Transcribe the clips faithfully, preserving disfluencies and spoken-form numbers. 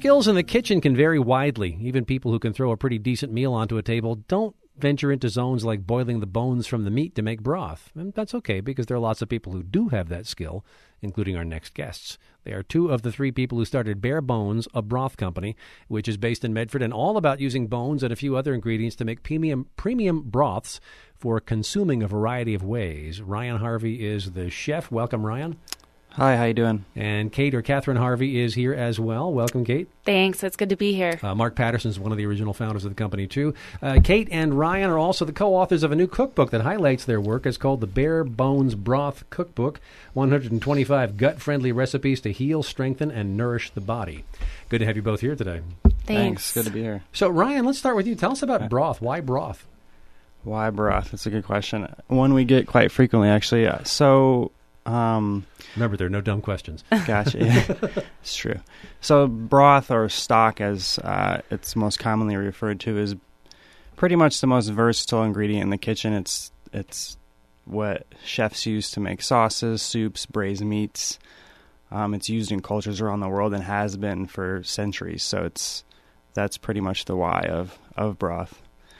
Skills in the kitchen can vary widely. Even people who can throw a pretty decent meal onto a table don't venture into zones like boiling the bones from the meat to make broth. And that's okay, because there are lots of people who do have that skill, including our next guests. They are two of the three people who started Bare Bones, a broth company, which is based in Medford and all about using bones and a few other ingredients to make premium premium broths for consuming a variety of ways. Ryan Harvey is the chef. Welcome, Ryan. Hi, how you doing? And Kate, or Catherine Harvey, is here as well. Welcome, Kate. Thanks. It's good to be here. Uh, Mark Patterson is one of the original founders of the company, too. Uh, Kate and Ryan are also the co-authors of a new cookbook that highlights their work. It's called the Bare Bones Broth Cookbook, one hundred twenty-five gut-friendly recipes to heal, strengthen, and nourish the body. Good to have you both here today. Thanks. Thanks. Good to be here. So, Ryan, let's start with you. Tell us about broth. Why broth? Why broth? That's a good question. One we get quite frequently, actually. So... Um, Remember, there are no dumb questions. Gotcha. Yeah, it's true. So broth, or stock as uh, it's most commonly referred to, is pretty much the most versatile ingredient in the kitchen. It's it's what chefs use to make sauces, soups, braised meats. Um, it's used in cultures around the world and has been for centuries. So it's that's pretty much the why of, of broth.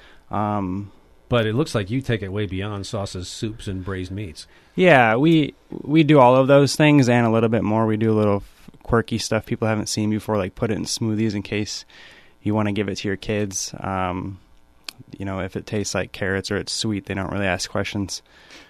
Um But it looks like you take it way beyond sauces, soups, and braised meats. Yeah, we we do all of those things and a little bit more. We do a little quirky stuff people haven't seen before, like put it in smoothies in case you want to give it to your kids. Um, you know, if it tastes like carrots or it's sweet, they don't really ask questions.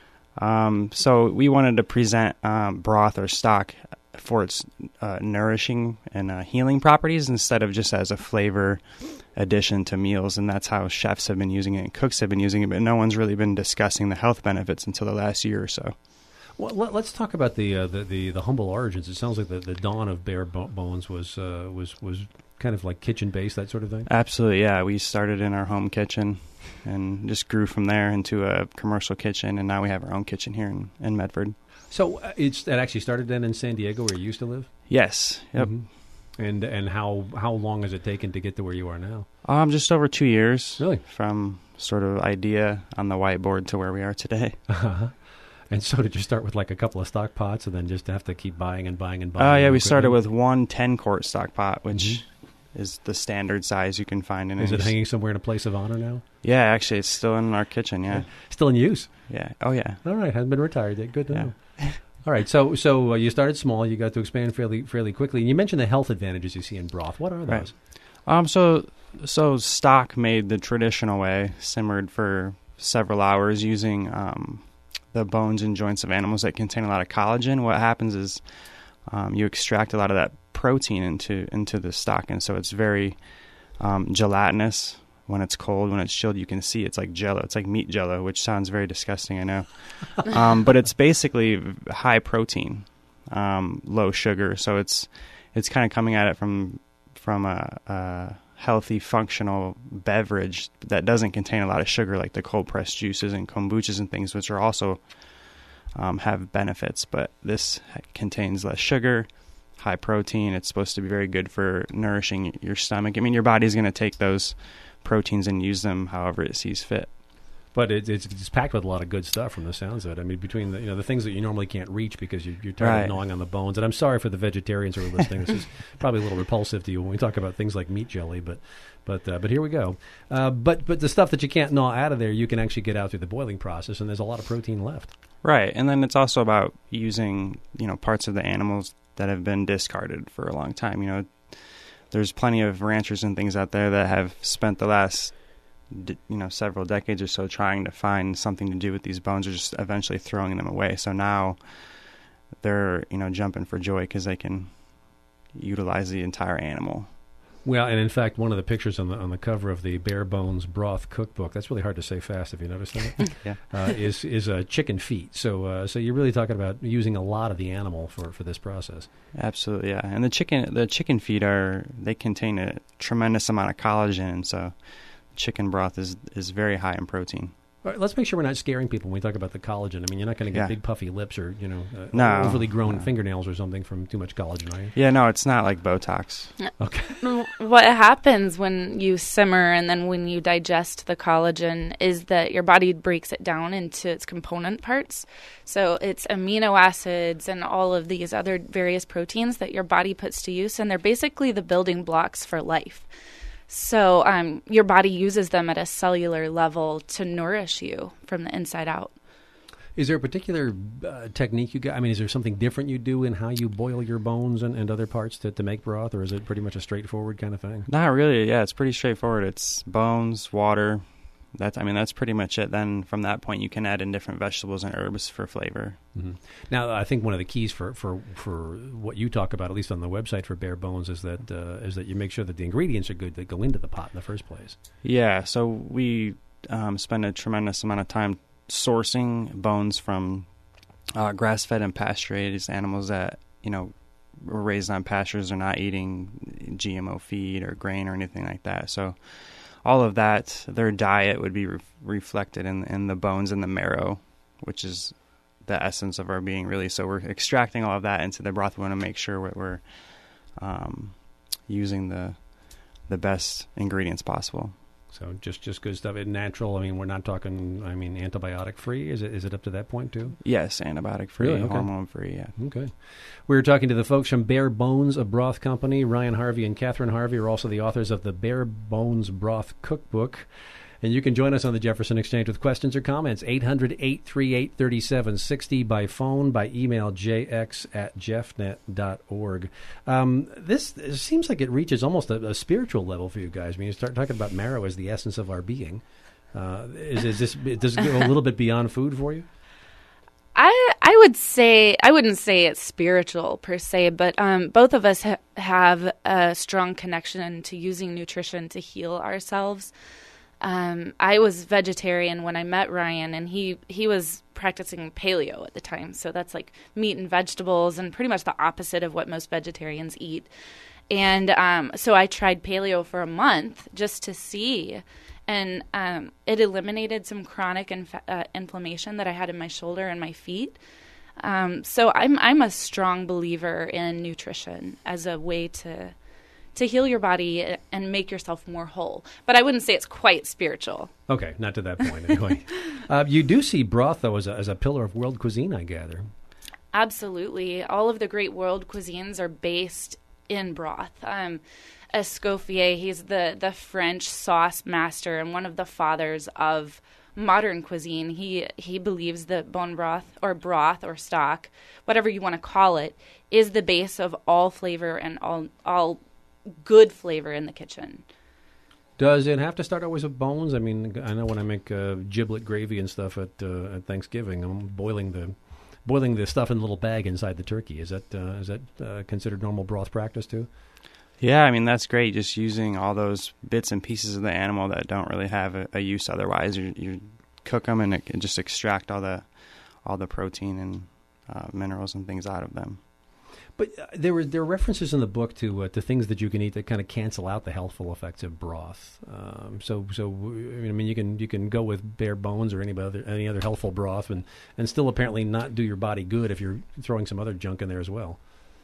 Um, so we wanted to present um, broth or stock for its uh, nourishing and uh, healing properties instead of just as a flavor addition to meals, and that's how chefs have been using it and cooks have been using it, but no one's really been discussing the health benefits until the last year or so. Well, let, let's talk about the, uh, the the the humble origins. It sounds like the, the dawn of Bare Bones was uh, was was kind of like kitchen based, that sort of thing. Absolutely, yeah. We started in our home kitchen and just grew from there into a commercial kitchen, and now we have our own kitchen here in, in Medford. So uh, it's it actually started then in San Diego, where you used to live? Yes. Yep. Mm-hmm. And and how how long has it taken to get to where you are now? Um, just over two years. Really? From sort of idea on the whiteboard to where we are today. Uh-huh. And so did you start with like a couple of stock pots and then just have to keep buying and buying and buying? Oh, uh, yeah, we equipment? started with one ten-quart stock pot, which mm-hmm. is the standard size you can find in it. Is it hanging somewhere in a place of honor now? Yeah, actually, it's still in our kitchen, yeah. Still in use? Yeah. Oh, yeah. All right, hasn't been retired yet. Good to yeah. know. All right, so so uh, you started small, you got to expand fairly fairly quickly, and you mentioned the health advantages you see in broth. What are those? Right. Um, so so stock made the traditional way, simmered for several hours using um, the bones and joints of animals that contain a lot of collagen. What happens is um, you extract a lot of that protein into into the stock, and so it's very um, gelatinous. When it's cold, when it's chilled, you can see it's like Jell-O. It's like meat Jell-O, which sounds very disgusting, I know. um, but it's basically high protein, um, low sugar. So it's it's kind of coming at it from from a, a healthy, functional beverage that doesn't contain a lot of sugar, like the cold pressed juices and kombuchas and things, which are also um, have benefits. But this contains less sugar, high protein. It's supposed to be very good for nourishing your stomach. I mean, your body's going to take those proteins and use them however it sees fit. But it, it's, it's packed with a lot of good stuff from the sounds of it. I mean, between the you know the things that you normally can't reach because you're, you're tired right. of gnawing on the bones. And I'm sorry for the vegetarians who are listening. This is probably a little repulsive to you when we talk about things like meat jelly, but but uh, but here we go. Uh, but but the stuff that you can't gnaw out of there, you can actually get out through the boiling process, and there's a lot of protein left. Right, and then it's also about using you know parts of the animals that have been discarded for a long time. You know, there's plenty of ranchers and things out there that have spent the last you know several decades or so trying to find something to do with these bones, or just eventually throwing them away. So now they're you know jumping for joy because they can utilize the entire animal. Well, and in fact, one of the pictures on the on the cover of the Bare Bones Broth Cookbook, that's really hard to say fast, have you noticed that? yeah. Uh, is is uh, chicken feet. So uh, so you're really talking about using a lot of the animal for, for this process. Absolutely, yeah. And the chicken the chicken feet are they contain a tremendous amount of collagen, so chicken broth is is very high in protein. All right, let's make sure we're not scaring people when we talk about the collagen. I mean, you're not going to get Yeah. big puffy lips or, you know, uh, No, overly grown no. fingernails or something from too much collagen, are you? Yeah, no, it's not like Botox. Okay. What happens when you simmer and then when you digest the collagen is that your body breaks it down into its component parts. So it's amino acids and all of these other various proteins that your body puts to use, and they're basically the building blocks for life. So um, your body uses them at a cellular level to nourish you from the inside out. Is there a particular uh, technique you got? I mean, is there something different you do in how you boil your bones and, and other parts to, to make broth, or is it pretty much a straightforward kind of thing? Not really. Yeah, it's pretty straightforward. It's bones, water. That's, I mean, that's pretty much it. Then from that point, you can add in different vegetables and herbs for flavor. Mm-hmm. Now, I think one of the keys for, for, for what you talk about, at least on the website for Bare Bones, is that uh, is that you make sure that the ingredients are good that go into the pot in the first place. Yeah, so we um, spend a tremendous amount of time sourcing bones from uh, grass-fed and pasture-raised animals that, you know, were raised on pastures or not eating G M O feed or grain or anything like that. So all of that, their diet would be re- reflected in, in the bones and the marrow, which is the essence of our being, really. So we're extracting all of that into the broth. We want to make sure we're, we're um, using the the best ingredients possible. So just, just good stuff. And natural, I mean, we're not talking, I mean, antibiotic-free. Is it is it up to that point, too? Yes, antibiotic-free, Really? Okay. hormone-free, yeah. Okay. We were talking to the folks from Bare Bones, a broth company. Ryan Harvey and Catherine Harvey are also the authors of the Bare Bones Broth Cookbook. And you can join us on the Jefferson Exchange with questions or comments. eight hundred, eight three eight, three seven six zero by phone, by email, j x at jeffnet dot org. Um, this it seems like it reaches almost a, a spiritual level for you guys. I mean, you start talking about marrow as the essence of our being. Uh, is, is this, does it go a little bit beyond food for you? I I would say I wouldn't say it's spiritual per se, but um, both of us ha- have a strong connection to using nutrition to heal ourselves. Um, I was vegetarian when I met Ryan, and he, he was practicing paleo at the time. So that's like meat and vegetables and pretty much the opposite of what most vegetarians eat. And um, so I tried paleo for a month just to see. And um, it eliminated some chronic inf- uh, inflammation that I had in my shoulder and my feet. Um, so I'm I'm a strong believer in nutrition as a way to to heal your body and make yourself more whole. But I wouldn't say it's quite spiritual. Okay, not to that point anyway. uh, you do see broth, though, as a, as a pillar of world cuisine, I gather. Absolutely. All of the great world cuisines are based in broth. Um, Escoffier, he's the, the French sauce master and one of the fathers of modern cuisine. He he believes that bone broth or broth or stock, whatever you want to call it, is the base of all flavor and all all good flavor in the kitchen. Does it have to start always with bones? I mean, I know when I make uh, giblet gravy and stuff at uh, at Thanksgiving, I'm boiling the boiling the stuff in a little bag inside the turkey. Is that uh, is that uh, considered normal broth practice too? Yeah, I mean, that's great, just using all those bits and pieces of the animal that don't really have a, a use otherwise. You, you cook them and it can just extract all the all the protein and uh, minerals and things out of them. But uh, there were there are references in the book to uh, to things that you can eat that kind of cancel out the healthful effects of broth. Um, so so I mean you can you can go with bare bones or any other any other healthful broth and, and still apparently not do your body good if you're throwing some other junk in there as well.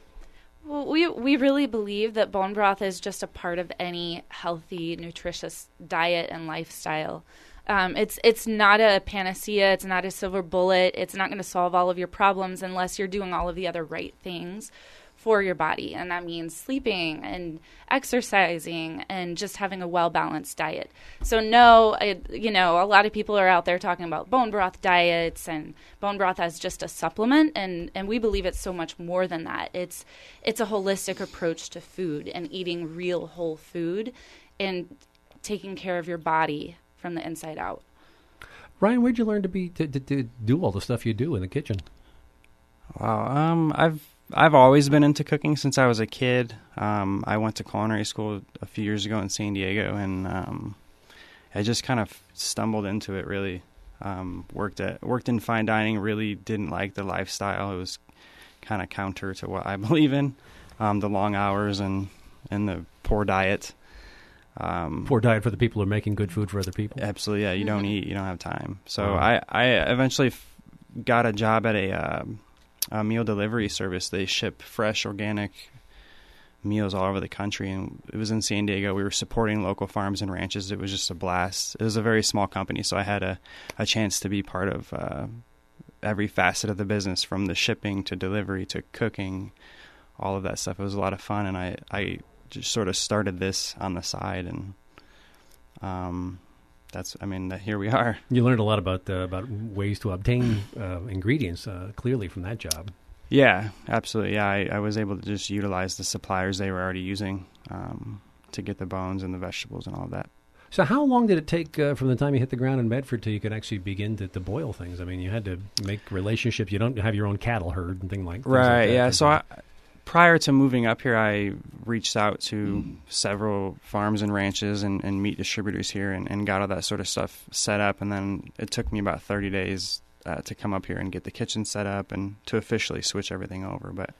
Well, we we really believe that bone broth is just a part of any healthy, nutritious diet and lifestyle. Um, it's it's not a panacea. It's not a silver bullet. It's not going to solve all of your problems unless you're doing all of the other right things for your body. And that means sleeping and exercising and just having a well-balanced diet. So no, I, you know, a lot of people are out there talking about bone broth diets and bone broth as just a supplement. And, and we believe it's so much more than that. It's, it's a holistic approach to food and eating real whole food and taking care of your body from the inside out. Ryan, where'd you learn to be to, to, to do all the stuff you do in the kitchen? Wow, um, I've I've always been into cooking since I was a kid. Um, I went to culinary school a few years ago in San Diego, and um, I just kind of stumbled into it. Really, um, worked at worked in fine dining. Really didn't like the lifestyle. It was kind of counter to what I believe in, um, the long hours and and the poor diet. Um, Poor diet for the people who are making good food for other people. Absolutely, yeah. You Mm-hmm. don't eat, you don't have time. So Wow. I, I eventually f- got a job at a, uh, a meal delivery service. They ship fresh, organic meals all over the country, and it was in San Diego. We were supporting local farms and ranches. It was just a blast. It was a very small company, so I had a, a chance to be part of uh, every facet of the business, from the shipping to delivery to cooking, all of that stuff. It was a lot of fun, and I, I just sort of started this on the side, and um, that's, I mean, that here we are. You learned a lot about uh, about ways to obtain uh, ingredients, uh, clearly, from that job. Yeah, absolutely. Yeah, I, I was able to just utilize the suppliers they were already using um, to get the bones and the vegetables and all of that. So how long did it take uh, from the time you hit the ground in Medford till you could actually begin to, to boil things? I mean, you had to make relationships. You don't have your own cattle herd and thing like things Right, like that. yeah. So I, prior to moving up here, I reached out to several farms and ranches and, and meat distributors here and, and got all that sort of stuff set up. And then it took me about thirty days uh, to come up here and get the kitchen set up and to officially switch everything over. But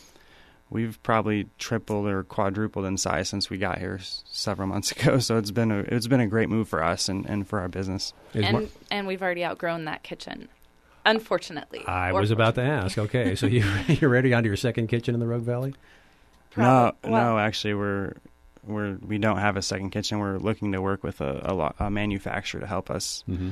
we've probably tripled or quadrupled in size since we got here s- several months ago. So it's been a it's been a great move for us and, and for our business. Is and Mar- and we've already outgrown that kitchen, unfortunately. I Or was about to fortunately. ask. Okay, so you you're ready onto your second kitchen in the Rogue Valley? Prob- no, well- no, actually, we're we're we don't have a second kitchen. We're looking to work with a a, lo- a manufacturer to help us Mm-hmm.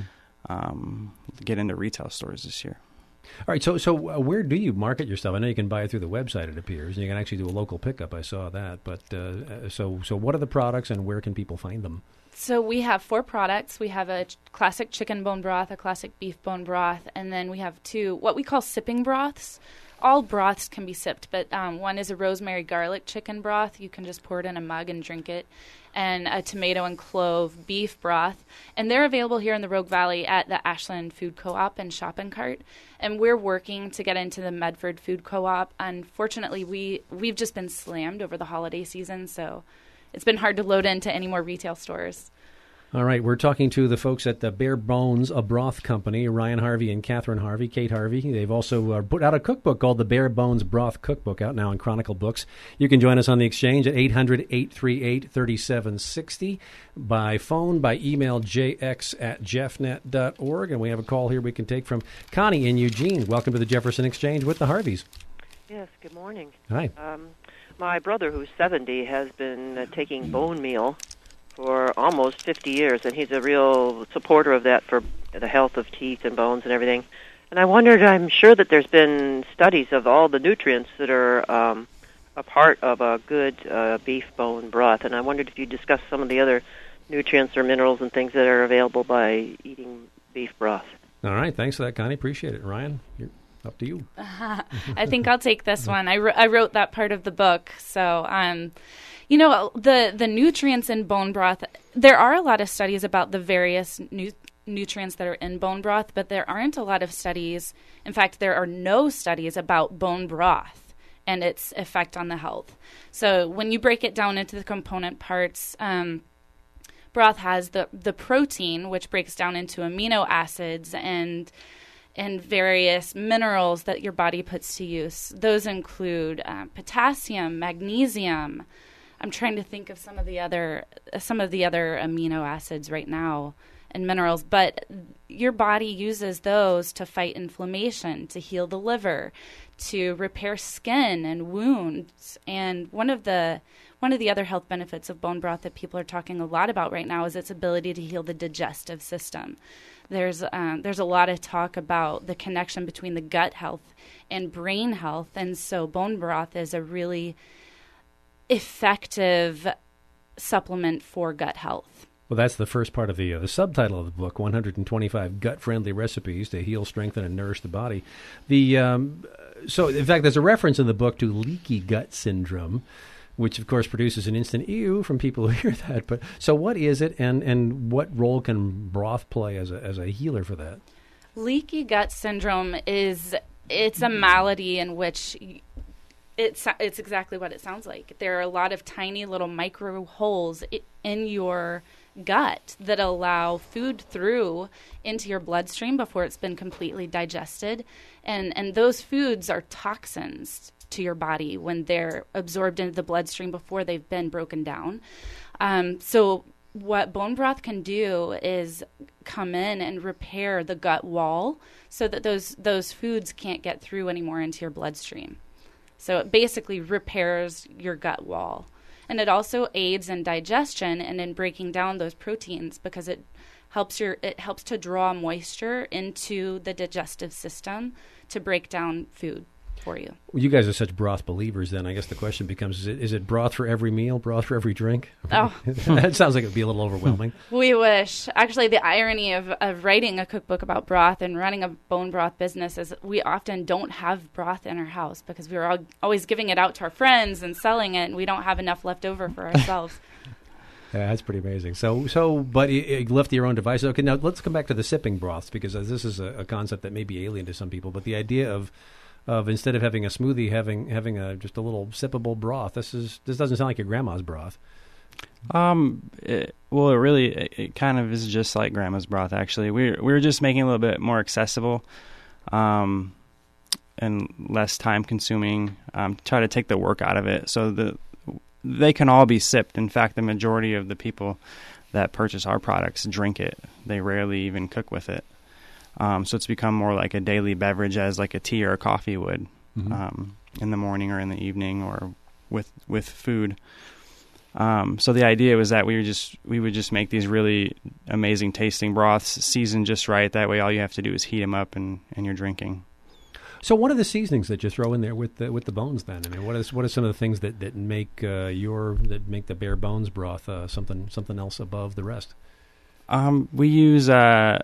um, get into retail stores this year. All right, so so uh, where do you market your stuff? I know you can buy it through the website, it appears, and you can actually do a local pickup. I saw that. But uh, uh, so so what are the products, and where can people find them? So we have four products. We have a ch- classic chicken bone broth, a classic beef bone broth, and then we have two what we call sipping broths. All broths can be sipped, but um, one is a rosemary garlic chicken broth. You can just pour it in a mug and drink it. And a tomato and clove beef broth. And they're available here in the Rogue Valley at the Ashland Food Co-op and Shopping Cart. And we're working to get into the Medford Food Co-op. Unfortunately, we, we've just been slammed over the holiday season, so it's been hard to load into any more retail stores. All right, we're talking to the folks at the Bare Bones, a broth company, Ryan Harvey and Catherine Harvey, Kate Harvey. They've also uh, put out a cookbook called the Bare Bones Broth Cookbook, out now in Chronicle Books. You can join us on the exchange at eight hundred, eight three eight, three seven six zero, by phone, by email, j x at jeffnet dot org. And we have a call here we can take from Connie in Eugene. Welcome to the Jefferson Exchange with the Harveys. Yes, good morning. Hi. Um, my brother, who's seventy, has been uh, taking bone meal for almost fifty years, and he's a real supporter of that for the health of teeth and bones and everything. And I wondered, I'm sure that there's been studies of all the nutrients that are um, a part of a good uh, beef bone broth, and I wondered if you discussed some of the other nutrients or minerals and things that are available by eating beef broth. All right, thanks for that, Connie. Appreciate it. Ryan, you're up to you. I think I'll take this one. I, wr- I wrote that part of the book. So, um, you know, the, the nutrients in bone broth, there are a lot of studies about the various nu- nutrients that are in bone broth, but there aren't a lot of studies. In fact, there are no studies about bone broth and its effect on the health. So when you break it down into the component parts, um, broth has the, the protein, which breaks down into amino acids and and various minerals that your body puts to use. Those include uh, potassium, magnesium. I'm trying to think of some of the other some of the other amino acids right now and minerals, but your body uses those to fight inflammation, to heal the liver, to repair skin and wounds. And one of the one of the other health benefits of bone broth that people are talking a lot about right now is its ability to heal the digestive system. There's um, there's a lot of talk about the connection between the gut health and brain health, and so bone broth is a really effective supplement for gut health. Well, that's the first part of the uh, the subtitle of the book: one hundred twenty-five gut-friendly recipes to heal, strengthen, and nourish the body. The um, so, in fact, there's a reference in the book to leaky gut syndrome, which, of course, produces an instant ew from people who hear that. But so, what is it, and, and what role can broth play as a as a healer for that? Leaky gut syndrome is it's a malady in which it's it's exactly what it sounds like. There are a lot of tiny little micro holes in your gut that allow food through into your bloodstream before it's been completely digested, and and those foods are toxins to your body when they're absorbed into the bloodstream before they've been broken down. Um, so what bone broth can do is come in and repair the gut wall so that those those foods can't get through anymore into your bloodstream. So it basically repairs your gut wall. And it also aids in digestion and in breaking down those proteins because it helps your it helps to draw moisture into the digestive system to break down food for you. Well, you guys are such broth believers then. I guess the question becomes, is it, is it broth for every meal, broth for every drink? Oh. That sounds like it would be a little overwhelming. We wish. Actually, the irony of, of writing a cookbook about broth and running a bone broth business is we often don't have broth in our house because we're all, always giving it out to our friends and selling it, and we don't have enough left over for ourselves. Yeah, that's pretty amazing. So, so, but you, you left your own devices. Okay, now let's come back to the sipping broths because uh, this is a, a concept that may be alien to some people. But the idea of of instead of having a smoothie, having having a just a little sippable broth. This is this doesn't sound like your grandma's broth. Um, it, well, it really it, it kind of is just like grandma's broth. Actually, we we're, we're just making it a little bit more accessible, um, and less time consuming. Um, try to take the work out of it, so the they can all be sipped. In fact, the majority of the people that purchase our products drink it. They rarely even cook with it. Um, so it's become more like a daily beverage as like a tea or a coffee would, mm-hmm. um, in the morning or in the evening or with with food. Um, so the idea was that we would just we would just make these really amazing tasting broths, seasoned just right. That way, all you have to do is heat them up and, and you're drinking. So, what are the seasonings that you throw in there with the with the bones? Then, I mean, what is what are some of the things that, that make uh, your that make the bare bones broth uh, something something else above the rest? Um, we use uh,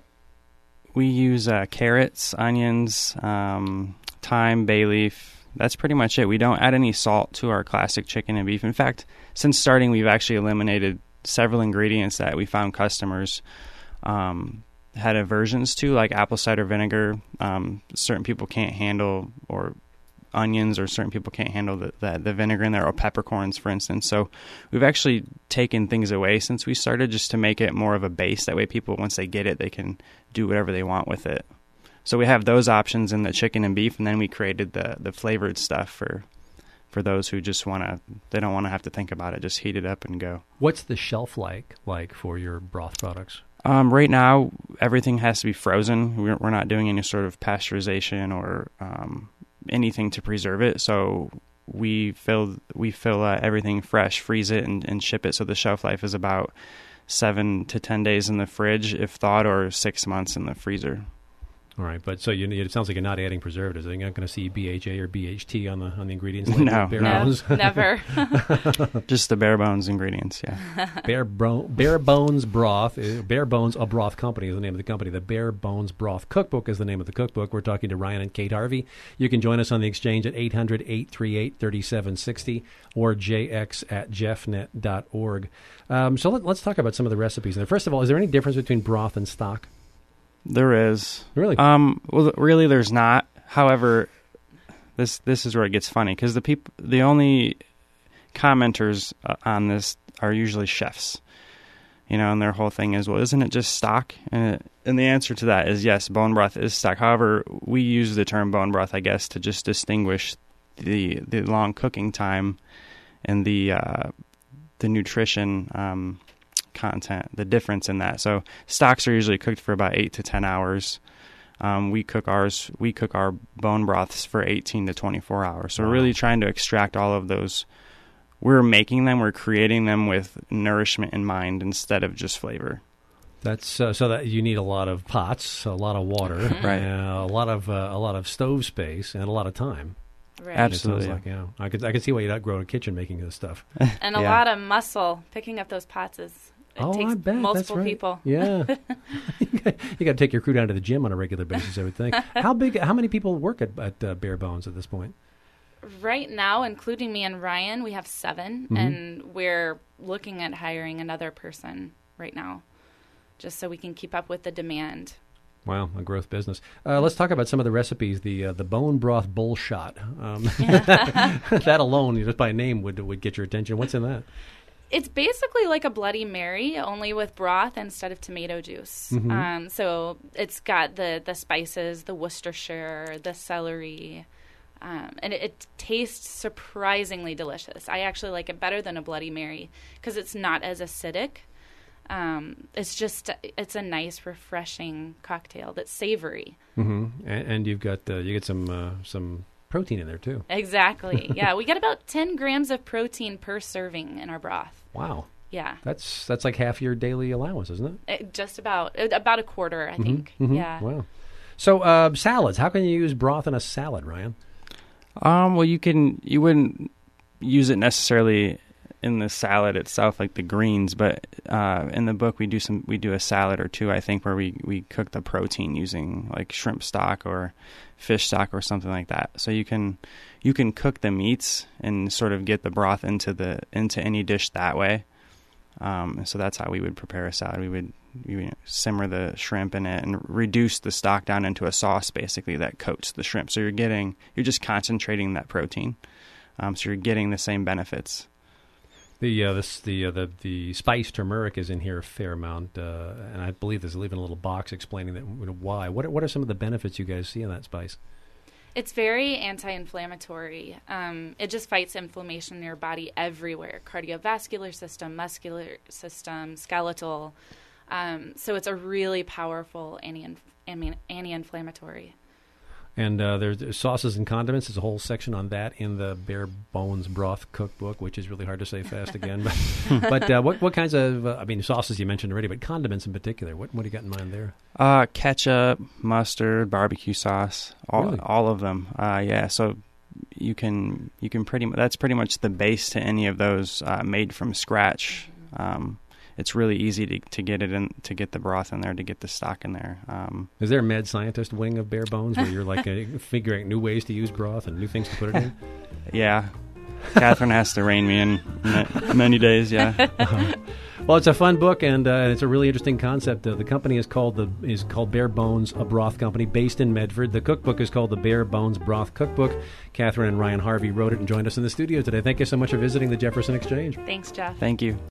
we use uh, carrots, onions, um, thyme, bay leaf. That's pretty much it. We don't add any salt to our classic chicken and beef. In fact, since starting, we've actually eliminated several ingredients that we found customers um, had aversions to, like apple cider vinegar. Um, certain people can't handle, or onions, or certain people can't handle the, the, the vinegar in there, or peppercorns, for instance. So we've actually taken things away since we started just to make it more of a base. That way people, once they get it, they can do whatever they want with it. So we have those options in the chicken and beef, and then we created the, the flavored stuff for for those who just want to, they don't want to have to think about it, just heat it up and go. What's the shelf like like for your broth products? Um, right now, everything has to be frozen. We're, we're not doing any sort of pasteurization or um, anything to preserve it. So we fill we fill uh, everything fresh, freeze it, and, and ship it. So the shelf life is about seven to ten days in the fridge, if thawed, or six months in the freezer. All right, but so you, it sounds like you're not adding preservatives. You're not going to see B H A or B H T on the on the ingredients. Like no, bare no, bones. Never. Just the bare bones ingredients. Yeah. Bare bro- Bare Bones Broth. uh, Bare Bones, a broth company, is the name of the company. The Bare Bones Broth Cookbook is the name of the cookbook. We're talking to Ryan and Kate Harvey. You can join us on the exchange at eight hundred, eight three eight, three seven six zero or j x at jeffnet dot org. Um, so let, let's talk about some of the recipes. Now, first of all, is there any difference between broth and stock? There is. Really? Um, well, really, there's not. However, this this is where it gets funny, because the peop- the only commenters uh, on this are usually chefs. You know, and their whole thing is, well, isn't it just stock? And, it, and the answer to that is yes, bone broth is stock. However, we use the term bone broth, I guess, to just distinguish the the long cooking time and the uh, the nutrition um content, the difference in that. So stocks are usually cooked for about eight to ten hours. Um, we cook ours, we cook our bone broths for eighteen to twenty-four hours. So wow. We're really trying to extract all of those. We're making them, we're creating them with nourishment in mind instead of just flavor. That's uh, so that you need a lot of pots, a lot of water, right? Uh, a lot of uh, a lot of stove space, and a lot of time. Right. Absolutely. Like, yeah, I could I could see why you'd outgrow a kitchen making this stuff. And a yeah. lot of muscle. Picking up those pots is it oh, takes I bet. multiple That's right. people. Yeah, you got to take your crew down to the gym on a regular basis, I would think. How big? How many people work at, at uh, Bare Bones at this point? Right now, including me and Ryan, we have seven, mm-hmm. and we're looking at hiring another person right now, just so we can keep up with the demand. Wow, a growth business. Uh, let's talk about some of the recipes. The uh, the bone broth bull shot. Um, that alone, just by name, would would get your attention. What's in that? It's basically like a Bloody Mary, only with broth instead of tomato juice. Mm-hmm. Um, so it's got the, the spices, the Worcestershire, the celery, Um, and it, it tastes surprisingly delicious. I actually like it better than a Bloody Mary because it's not as acidic. Um, it's just, it's a nice, refreshing cocktail that's savory. Mm-hmm. And, and you've got, uh, you get some, uh, some protein in there too. Exactly. Yeah. We get about ten grams of protein per serving in our broth. Wow. Yeah. That's, that's like half your daily allowance, isn't it? It, just about, about a quarter, I think. Mm-hmm. Yeah. Wow. So, uh, salads, how can you use broth in a salad, Ryan? Um, well, you can, you wouldn't use it necessarily in the salad itself, like the greens, but uh, in the book we do some we do a salad or two, I think, where we, we cook the protein using like shrimp stock or fish stock or something like that. So you can you can cook the meats and sort of get the broth into the into any dish that way. Um, so that's how we would prepare a salad. We would we would simmer the shrimp in it and reduce the stock down into a sauce, basically, that coats the shrimp. So you're getting you're just concentrating that protein. Um, so you're getting the same benefits. The uh, this the uh, the the spiced turmeric is in here a fair amount, uh, and I believe there's even a little box explaining that you know, why. What are, what are some of the benefits you guys see in that spice? It's very anti-inflammatory. Um, it just fights inflammation in your body everywhere: cardiovascular system, muscular system, skeletal. Um, so it's a really powerful anti anti-inflammatory. And uh, there's sauces and condiments. There's a whole section on that in the Bare Bones Broth Cookbook, which is really hard to say fast again. But, but uh, what what kinds of, uh, I mean, sauces you mentioned already, but condiments in particular, what what do you got in mind there? Uh, ketchup, mustard, barbecue sauce, all Really? all of them. Uh, yeah, so you can you can pretty much, that's pretty much the base to any of those uh, made from scratch. Um, it's really easy to to get it in, to get the broth in there, to get the stock in there. Um, Is there a med scientist wing of Bare Bones where you're like uh, figuring out new ways to use broth and new things to put it in? yeah, Catherine has to rein me in ma- many days. Yeah. Uh-huh. Well, it's a fun book, and uh, it's a really interesting concept. Uh, the company is called the is called Bare Bones, a broth company based in Medford. The cookbook is called the Bare Bones Broth Cookbook. Catherine and Ryan Harvey wrote it and joined us in the studio today. Thank you so much for visiting the Jefferson Exchange. Thanks, Jeff. Thank you.